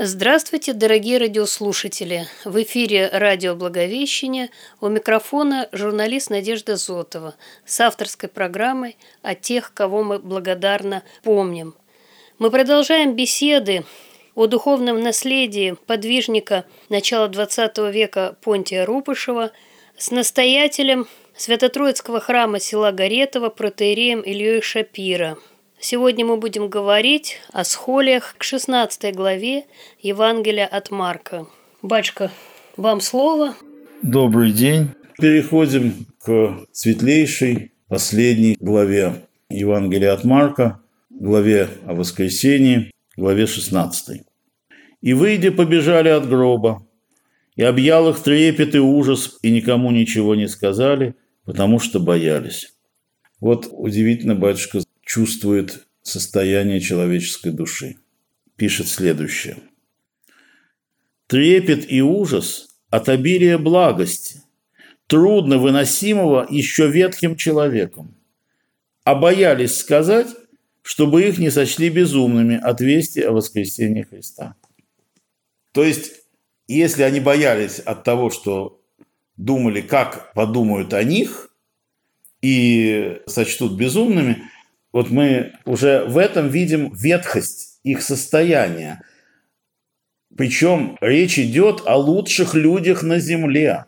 Здравствуйте, дорогие радиослушатели! В эфире радио «Благовещение», у микрофона журналист Надежда Зотова с авторской программой о тех, кого мы благодарно помним. Мы продолжаем беседы о духовном наследии подвижника начала XX века Понтия Рупышева с настоятелем Свято-Троицкого храма села Горетово протоиереем Ильей Шапира. Сегодня мы будем говорить о схолиях к 16 главе Евангелия от Марка. Батюшка, вам слово. Добрый день. Переходим к светлейшей последней главе Евангелия от Марка, главе о воскресении, главе 16. «И, выйдя, побежали от гроба, и объял их трепет и ужас, и никому ничего не сказали, потому что боялись». Вот удивительно, батюшка чувствует состояние человеческой души. Пишет следующее. «Трепет и ужас от обилия благости, трудно выносимого еще ветхим человеком, а боялись сказать, чтобы их не сочли безумными от вести о воскресении Христа». То есть, если они боялись от того, что думали, как подумают о них, и сочтут безумными, вот мы уже в этом видим ветхость их состояния. Причем речь идет о лучших людях на земле,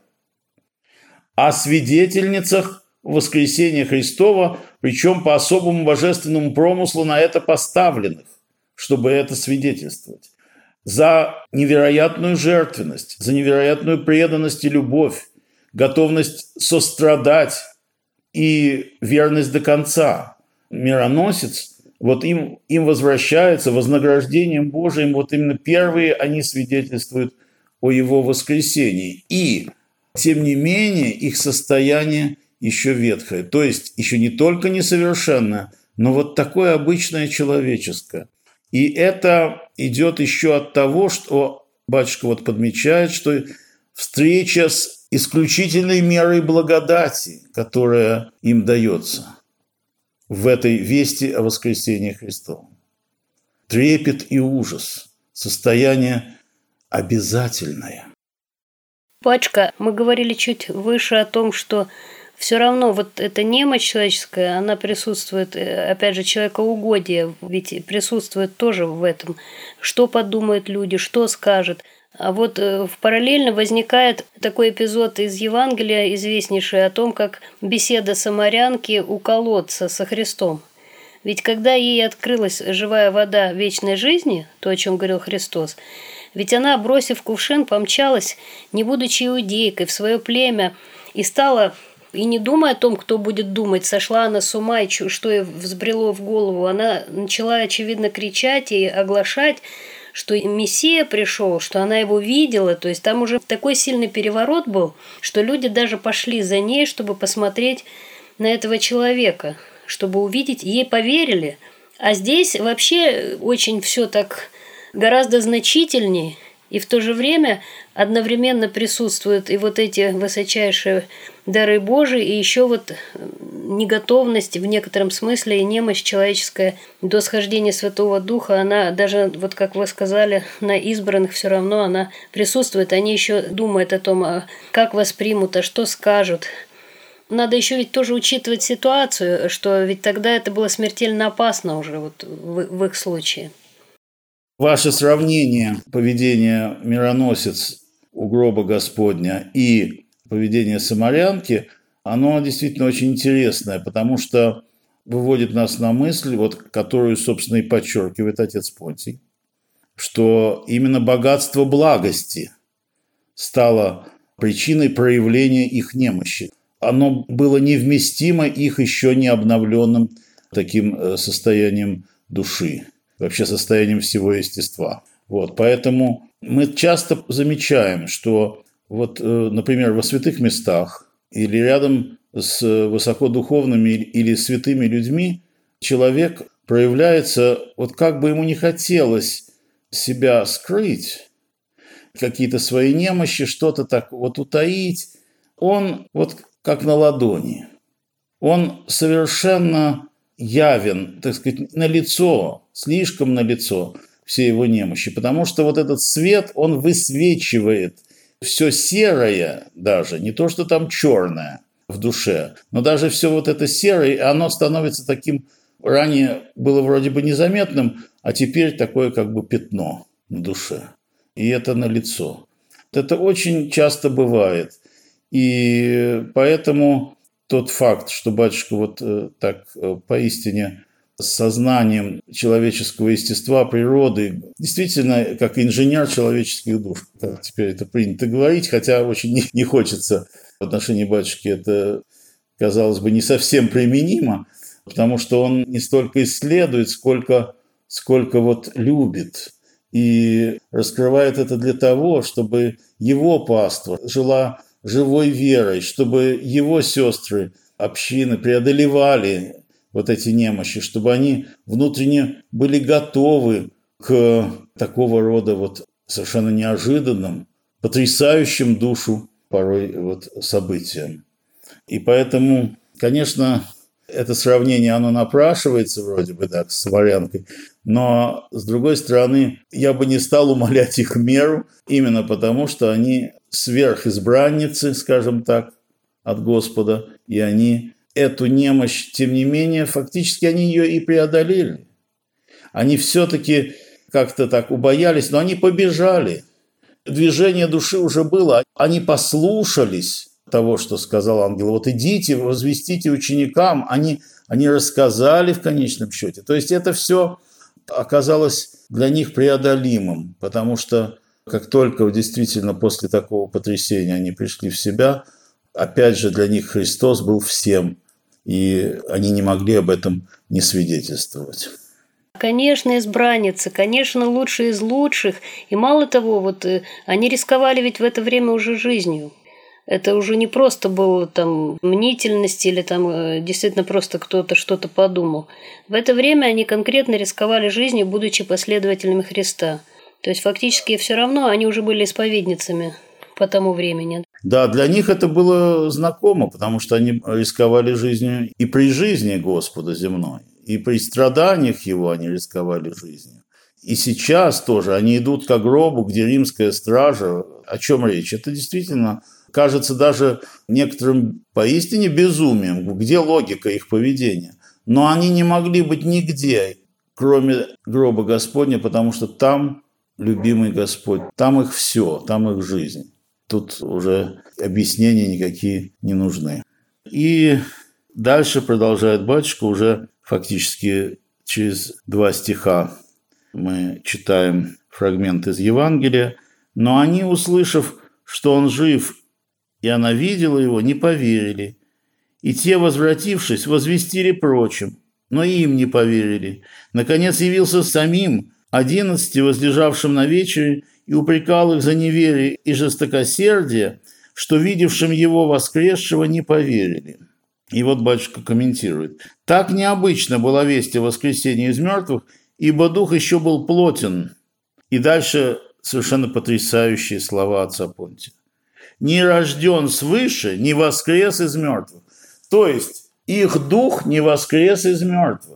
о свидетельницах воскресения Христова, причем по особому божественному промыслу на это поставленных, чтобы это свидетельствовать. За невероятную жертвенность, за невероятную преданность и любовь, готовность сострадать и верность до конца. Мироносец, вот им возвращается вознаграждением Божиим, вот именно первые они свидетельствуют о его воскресении. И, тем не менее, их состояние еще ветхое, то есть еще не только несовершенное, но вот такое обычное человеческое. И это идет еще от того, что батюшка вот подмечает, что встреча с исключительной мерой благодати, которая им дается в этой вести о воскресении Христовом. Трепет и ужас, состояние обязательное. Батюшка, мы говорили чуть выше о том, что все равно вот эта немощь человеческая, она присутствует, опять же, человекоугодие, ведь присутствует тоже в этом. Что подумают люди, что скажут. А вот параллельно возникает такой эпизод из Евангелия, известнейший, о том, как беседа самарянки у колодца со Христом. Ведь когда ей открылась живая вода вечной жизни, то, о чем говорил Христос, ведь она, бросив кувшин, помчалась, не будучи иудейкой, в свое племя, и стала, и не думая о том, кто будет думать, сошла она с ума, и что ей взбрело в голову, она начала, очевидно, кричать и оглашать, что Мессия пришел, что она его видела, то есть там уже такой сильный переворот был, что люди даже пошли за ней, чтобы посмотреть на этого человека, чтобы увидеть, ей поверили. А здесь вообще очень все так гораздо значительнее, и в то же время одновременно присутствуют и вот эти высочайшие дары Божии, и еще вот неготовность в некотором смысле и немощь человеческая до схождения Святого Духа, она даже, вот как вы сказали, на избранных все равно она присутствует. Они еще думают о том, как воспримут, а что скажут. Надо еще ведь тоже учитывать ситуацию, что ведь тогда это было смертельно опасно уже вот в их случае. Ваше сравнение поведения мироносец у гроба Господня и поведение самарянки, оно действительно очень интересное, потому что выводит нас на мысль, вот, которую, собственно, и подчеркивает отец Понтий, что именно богатство благости стало причиной проявления их немощи. Оно было невместимо их еще не обновленным таким состоянием души, вообще состоянием всего естества. Вот, поэтому мы часто замечаем, что вот, например, во святых местах или рядом с высокодуховными или святыми людьми человек проявляется, вот как бы ему не хотелось себя скрыть, какие-то свои немощи, что-то так вот утаить, он вот как на ладони. Он совершенно явен, так сказать, налицо, слишком налицо. все его немощи, потому что вот этот свет, он высвечивает все серое даже, не то, что там черное в душе, но даже все вот это серое, оно становится таким, ранее было вроде бы незаметным, а теперь такое как бы пятно на душе. И это налицо. Это очень часто бывает. И поэтому тот факт, что батюшка вот так поистине с сознанием человеческого естества, природы, действительно, как инженер человеческих душ. Теперь это принято говорить, хотя очень не хочется в отношении батюшки. Это, казалось бы, не совсем применимо, потому что он не столько исследует, сколько вот любит. И раскрывает это для того, чтобы его паства жила живой верой, чтобы его сестры, общины преодолевали вот эти немощи, чтобы они внутренне были готовы к такого рода вот совершенно неожиданным, потрясающим душу порой вот событиям. И поэтому, конечно, это сравнение, оно напрашивается вроде бы так с Самарянкой, но, с другой стороны, я бы не стал умалять их меру, именно потому, что они сверхизбранницы, скажем так, от Господа, и они эту немощь, тем не менее, фактически они ее и преодолели. Они все-таки как-то так убоялись, но они побежали. Движение души уже было, они послушались того, что сказал ангел. Вот идите, возвестите ученикам, они рассказали в конечном счете. То есть это все оказалось для них преодолимым, потому что как только действительно после такого потрясения они пришли в себя, опять же для них Христос был всем, и они не могли об этом не свидетельствовать. Конечно, избранницы, конечно, лучшие из лучших. И мало того, вот они рисковали ведь в это время уже жизнью. Это уже не просто было там мнительность или там действительно просто кто-то что-то подумал. В это время они конкретно рисковали жизнью, будучи последователями Христа. То есть фактически все равно они уже были исповедницами по тому времени. Да, для них это было знакомо, потому что они рисковали жизнью и при жизни Господа земной, и при страданиях Его они рисковали жизнью. И сейчас тоже они идут к гробу, где римская стража. О чем речь? Это действительно кажется даже некоторым поистине безумием, где логика их поведения. Но они не могли быть нигде, кроме гроба Господня, потому что там любимый Господь, там их все, там их жизнь. Тут уже объяснения никакие не нужны. И дальше продолжает батюшка, уже фактически через 2 стиха мы читаем фрагмент из Евангелия. «Но они, услышав, что он жив, и она видела его, не поверили. И те, возвратившись, возвестили прочим, но и им не поверили. Наконец явился самим 11 возлежавшим на вечере и упрекал их за неверие и жестокосердие, что видевшим его воскресшего не поверили». И вот батюшка комментирует. «Так необычно была весть о воскресении из мертвых, ибо дух еще был плотен». И дальше совершенно потрясающие слова отца Понтия. «Не рожден свыше, не воскрес из мертвых». То есть их дух не воскрес из мертвых.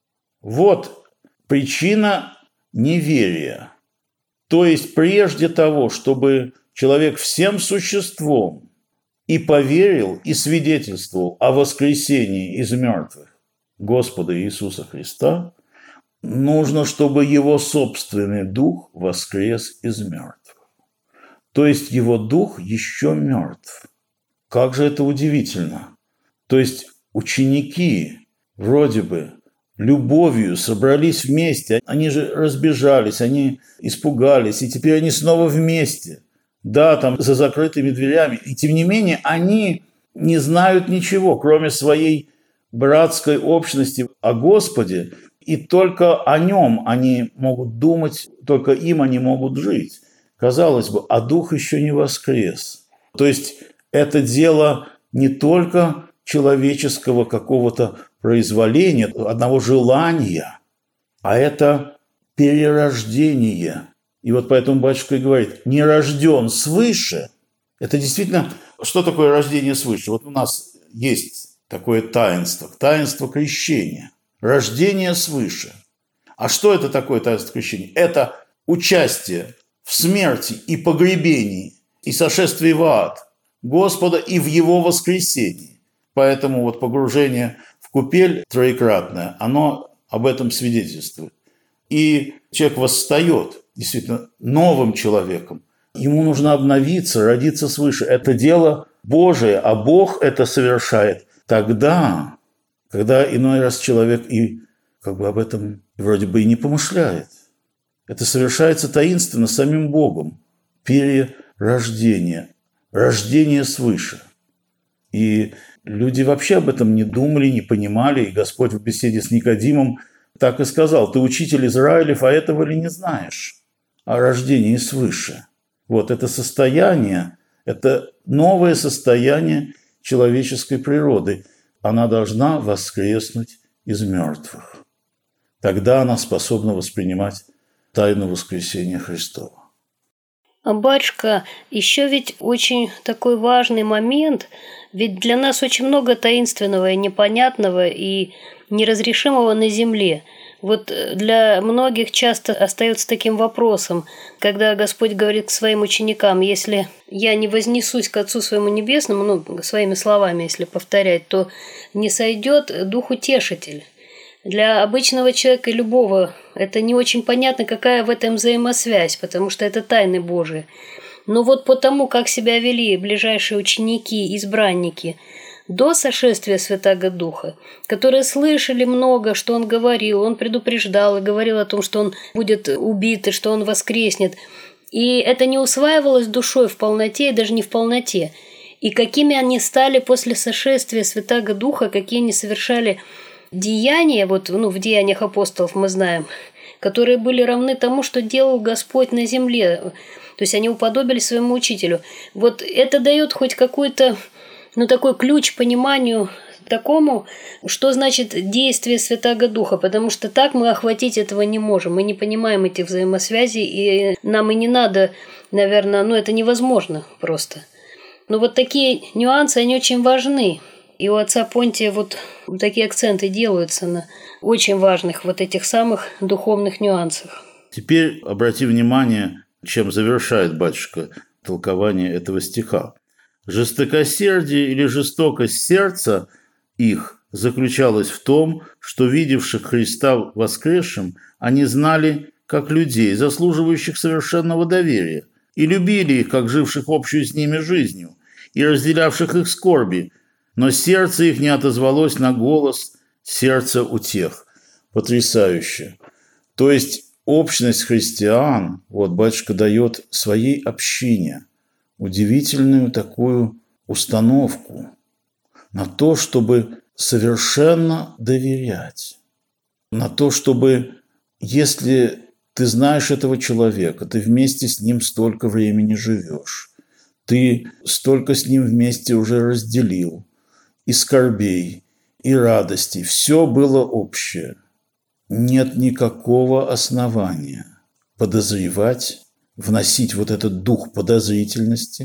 Вот причина неверия. То есть прежде того, чтобы человек всем существом и поверил, и свидетельствовал о воскресении из мертвых Господа Иисуса Христа, нужно, чтобы его собственный дух воскрес из мертвых. То есть его дух еще мертв. Как же это удивительно. То есть ученики вроде бы любовью собрались вместе. Они же разбежались, они испугались, и теперь они снова вместе. Да, там за закрытыми дверями. И тем не менее они не знают ничего, кроме своей братской общности о Господе. И только о нем они могут думать, только им они могут жить. Казалось бы, а дух еще не воскрес. То есть это дело не только человеческого какого-то произволения, одного желания, а это перерождение. И вот поэтому батюшка и говорит, не рожден свыше. Это действительно, что такое рождение свыше? Вот у нас есть такое таинство крещения, рождение свыше. А что это такое таинство крещения? Это участие в смерти и погребении, и сошествии в ад Господа и в Его воскресении. Поэтому вот погружение в купель троекратное, оно об этом свидетельствует. И человек восстает действительно новым человеком. Ему нужно обновиться, родиться свыше. Это дело Божие, а Бог это совершает тогда, когда иной раз человек и об этом вроде бы и не помышляет. Это совершается таинственно самим Богом. Перерождение, рождение свыше. И люди вообще об этом не думали, не понимали. И Господь в беседе с Никодимом так и сказал: «Ты учитель Израилев, а этого ли не знаешь? О рождении свыше». Вот это состояние, это новое состояние человеческой природы. Она должна воскреснуть из мертвых. Тогда она способна воспринимать тайну воскресения Христова. Батюшка, еще ведь очень такой важный момент, ведь для нас очень много таинственного и непонятного и неразрешимого на земле. Вот для многих часто остается таким вопросом, когда Господь говорит к своим ученикам: если я не вознесусь к Отцу своему Небесному, своими словами, если повторять, то не сойдет Дух-Утешитель. Для обычного человека, любого, это не очень понятно, какая в этом взаимосвязь, потому что это тайны Божии. Но вот по тому, как себя вели ближайшие ученики, избранники до сошествия Святаго Духа, которые слышали много, что он говорил, он предупреждал и говорил о том, что он будет убит и что он воскреснет. И это не усваивалось душой в полноте и даже не в полноте. И какими они стали после сошествия Святаго Духа, какие они совершали деяния, в деяниях апостолов мы знаем, которые были равны тому, что делал Господь на земле. То есть они уподобились своему учителю. Вот это дает хоть какой-то, такой ключ к пониманию такому, что значит действие Святаго Духа, потому что так мы охватить этого не можем. Мы не понимаем этих взаимосвязей, и нам и не надо, наверное, это невозможно просто. Но вот такие нюансы, они очень важны. И у отца Понтия такие акценты делаются на очень важных этих самых духовных нюансах. Теперь обрати внимание, чем завершает батюшка толкование этого стиха. «Жестокосердие или жестокость сердца их заключалась в том, что, видевших Христа воскресшим, они знали как людей, заслуживающих совершенного доверия, и любили их, как живших общую с ними жизнью, и разделявших их скорби, но сердце их не отозвалось на голос сердца утех». Потрясающе. То есть общность христиан, батюшка дает своей общине удивительную такую установку на то, чтобы совершенно доверять, на то, чтобы, если ты знаешь этого человека, ты вместе с ним столько времени живешь, ты столько с ним вместе уже разделил, и скорбей, и радостей, все было общее. Нет никакого основания подозревать, вносить этот дух подозрительности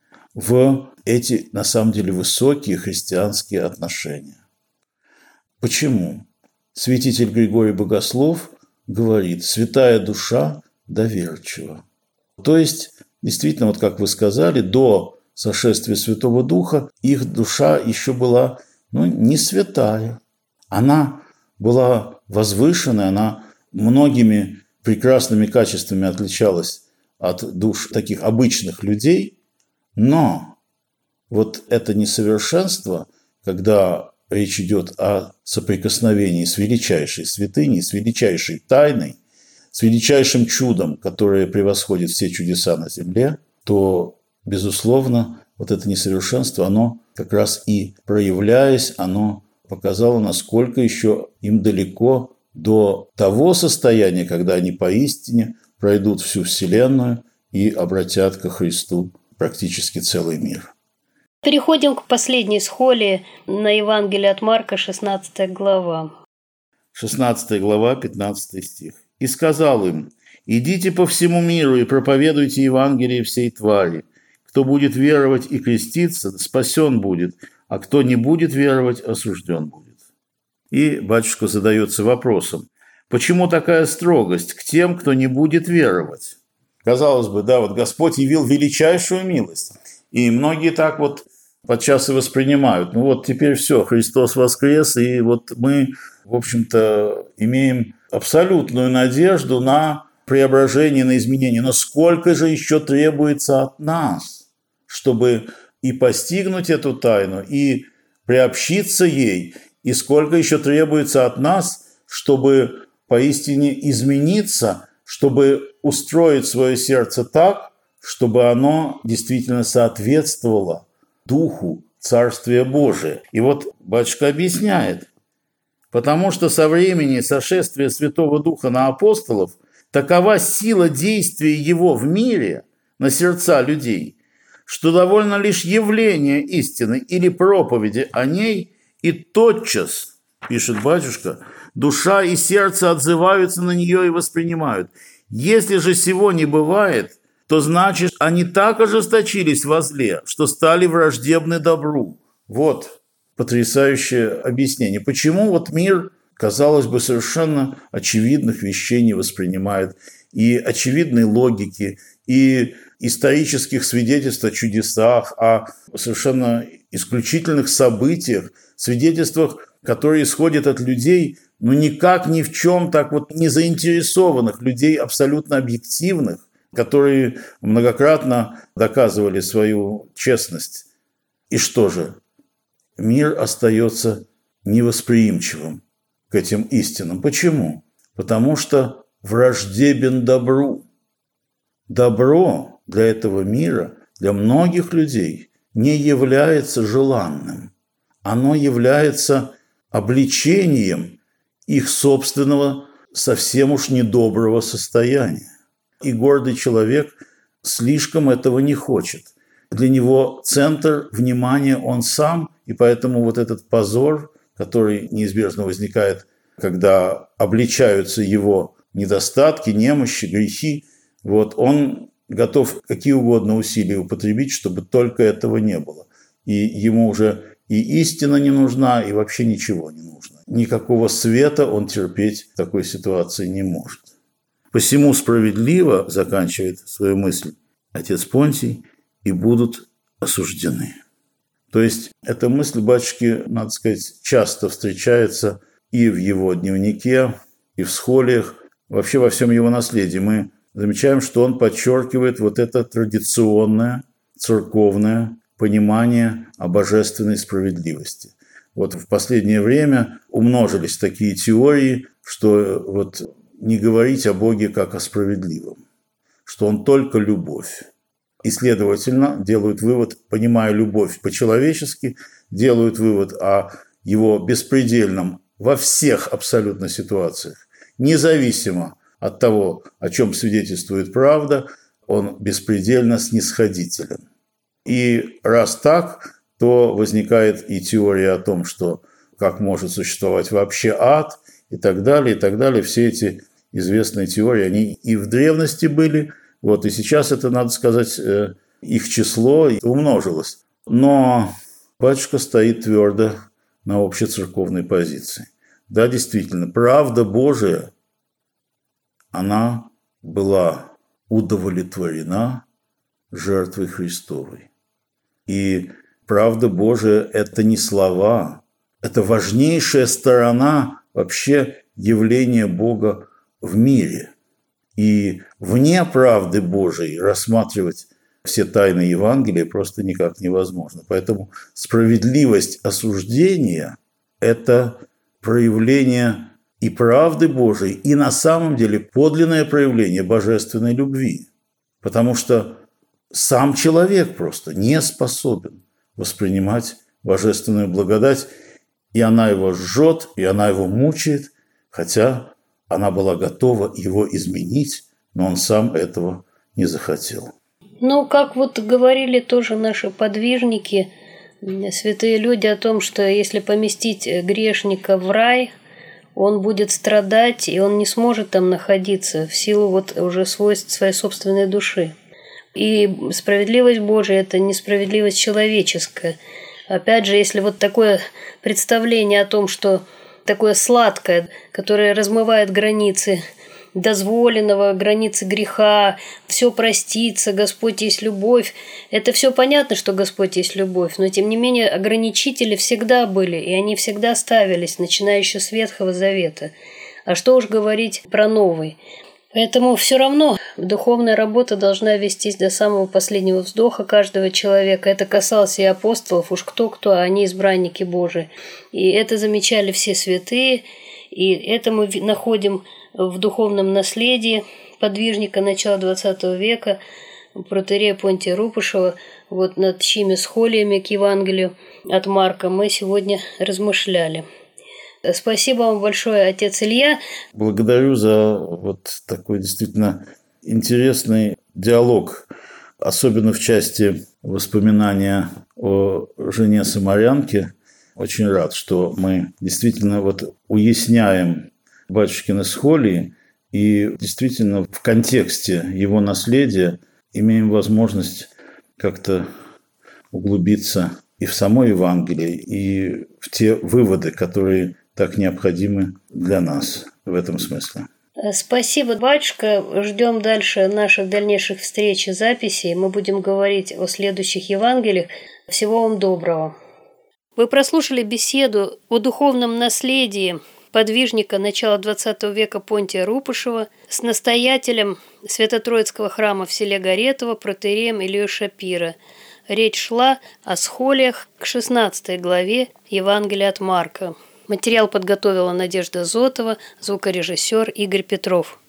в эти, на самом деле, высокие христианские отношения. Почему? Святитель Григорий Богослов говорит: «Святая душа доверчива». То есть, действительно, как вы сказали, до сошествия Святого Духа их душа еще была, не святая. Она была возвышенная, она многими прекрасными качествами отличалась от душ таких обычных людей, но это несовершенство, когда речь идет о соприкосновении с величайшей святыней, с величайшей тайной, с величайшим чудом, которое превосходит все чудеса на земле, то, безусловно, это несовершенство, оно как раз и проявляясь, оно показало, насколько еще им далеко до того состояния, когда они поистине пройдут всю Вселенную и обратят ко Христу практически целый мир. Переходим к последней схоле на Евангелие от Марка, 16 глава. 16 глава, 15 стих. «И сказал им: идите по всему миру и проповедуйте Евангелие всей твари. Кто будет веровать и креститься, спасен будет, а кто не будет веровать, осужден будет». И батюшка задается вопросом: Почему такая строгость к тем, кто не будет веровать? Казалось бы, да, вот Господь явил величайшую милость. И многие так вот подчас и воспринимают. Ну вот теперь все, Христос воскрес, и вот мы, в общем-то, имеем абсолютную надежду на преображение, на изменение. Но сколько же еще требуется от нас, чтобы и постигнуть эту тайну, и приобщиться ей, и сколько еще требуется от нас, чтобы поистине измениться, чтобы устроить свое сердце так, чтобы оно действительно соответствовало Духу Царствия Божия. И вот батюшка объясняет, потому что со времени сошествия Святого Духа на апостолов такова сила действия Его в мире на сердца людей, что довольно лишь явление истины или проповеди о ней, и тотчас, пишет батюшка, душа и сердце отзываются на нее и воспринимают. Если же сего не бывает, то значит, они так ожесточились во зле, что стали враждебны добру. Вот потрясающее объяснение. Почему вот мир, казалось бы, совершенно очевидных вещей не воспринимает, и очевидной логики, и исторических свидетельств о чудесах, о совершенно исключительных событиях, свидетельствах, которые исходят от людей, но никак ни в чем так вот не заинтересованных, людей абсолютно объективных, которые многократно доказывали свою честность. И что же? Мир остается невосприимчивым к этим истинам. Почему? Потому что враждебен добру. Добро для этого мира, для многих людей не является желанным. Оно является обличением их собственного совсем уж недоброго состояния. И гордый человек слишком этого не хочет. Для него центр внимания он сам, и поэтому вот этот позор, который неизбежно возникает, когда обличаются его недостатки, немощи, грехи, вот он готов какие угодно усилия употребить, чтобы только этого не было. И ему уже и истина не нужна, и вообще ничего не нужно. Никакого света он терпеть в такой ситуации не может. «Посему справедливо, – заканчивает свою мысль отец Понтий, – и будут осуждены». То есть эта мысль батюшки, надо сказать, часто встречается и в его дневнике, и в схолиях, вообще во всем его наследии. Мы замечаем, что он подчеркивает вот это традиционное, церковное понимание о божественной справедливости. Вот в последнее время умножились такие теории, что вот не говорить о Боге как о справедливом, что Он только любовь. И, следовательно, делают вывод, понимая любовь по-человечески, делают вывод о Его беспредельном во всех абсолютно ситуациях, независимо от того, о чем свидетельствует правда, Он беспредельно снисходителен. И раз так, то возникает и теория о том, что как может существовать вообще ад и так далее, и так далее. Все эти известные теории, они и в древности были, вот, и сейчас это, надо сказать, их число умножилось. Но батюшка стоит твердо на общецерковной позиции. Да, действительно, правда Божия, она была удовлетворена жертвой Христовой. И правда Божия – это не слова, это важнейшая сторона вообще явления Бога в мире. И вне правды Божией рассматривать все тайны Евангелия просто никак невозможно. Поэтому справедливость осуждения – это проявление и правды Божией, и на самом деле подлинное проявление божественной любви. Потому что сам человек просто не способен воспринимать божественную благодать, и она его жжет, и она его мучает, хотя она была готова его изменить, но он сам этого не захотел. Ну, как вот говорили тоже наши подвижники, святые люди о том, что если поместить грешника в рай, он будет страдать, и он не сможет там находиться в силу вот уже свойств своей собственной души. И справедливость Божия – это несправедливость человеческая. Опять же, если вот такое представление о том, что такое сладкое, которое размывает границы дозволенного, границы греха, все простится, Господь есть любовь. Это все понятно, что Господь есть любовь, но тем не менее ограничители всегда были, и они всегда ставились, начиная еще с Ветхого Завета. А что уж говорить про Новый. Поэтому все равно духовная работа должна вестись до самого последнего вздоха каждого человека. Это касалось и апостолов, уж кто-кто, а они избранники Божии. И это замечали все святые, и это мы находим в духовном наследии подвижника начала XX века, протоиерея Понтия Рупушева, вот над чьими схолиями к Евангелию от Марка мы сегодня размышляли. Спасибо вам большое, отец Илья. Благодарю за вот такой действительно интересный диалог, особенно в части воспоминания о жене самарянке. Очень рад, что мы действительно вот уясняем батюшкины схолии и действительно в контексте его наследия имеем возможность как-то углубиться и в само Евангелие, и в те выводы, которые так необходимы для нас в этом смысле. Спасибо, батюшка. Ждем дальше наших дальнейших встреч и записей. Мы будем говорить о следующих Евангелиях. Всего вам доброго. Вы прослушали беседу о духовном наследии подвижника начала XX века Понтия Рупушева с настоятелем Свято-Троицкого храма в селе Горетово протоиереем Ильей Шапира. Речь шла о схолиях к 16 главе Евангелия от Марка. Материал подготовила Надежда Зотова, звукорежиссер Игорь Петров.